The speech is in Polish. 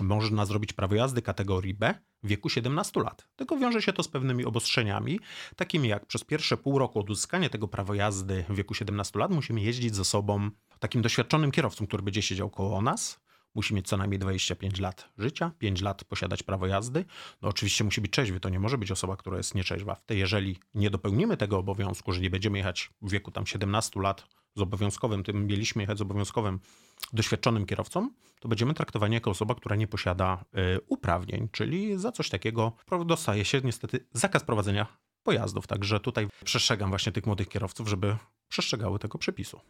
można zrobić prawo jazdy kategorii B w wieku 17 lat. Tylko wiąże się to z pewnymi obostrzeniami, takimi jak przez pierwsze pół roku od uzyskania tego prawa jazdy w wieku 17 lat musimy jeździć ze sobą takim doświadczonym kierowcą, który będzie siedział koło nas. Musi mieć co najmniej 25 lat życia, 5 lat posiadać prawo jazdy. No oczywiście musi być trzeźwy, to nie może być osoba, która jest nieczeźwa. Jeżeli nie dopełnimy tego obowiązku, że nie będziemy jechać w wieku tam 17 lat z obowiązkowym, tym mieliśmy jechać z obowiązkowym doświadczonym kierowcą, to będziemy traktowani jako osoba, która nie posiada uprawnień, czyli za coś takiego dostaje się niestety zakaz prowadzenia pojazdów. Także tutaj przestrzegam właśnie tych młodych kierowców, żeby przestrzegały tego przepisu.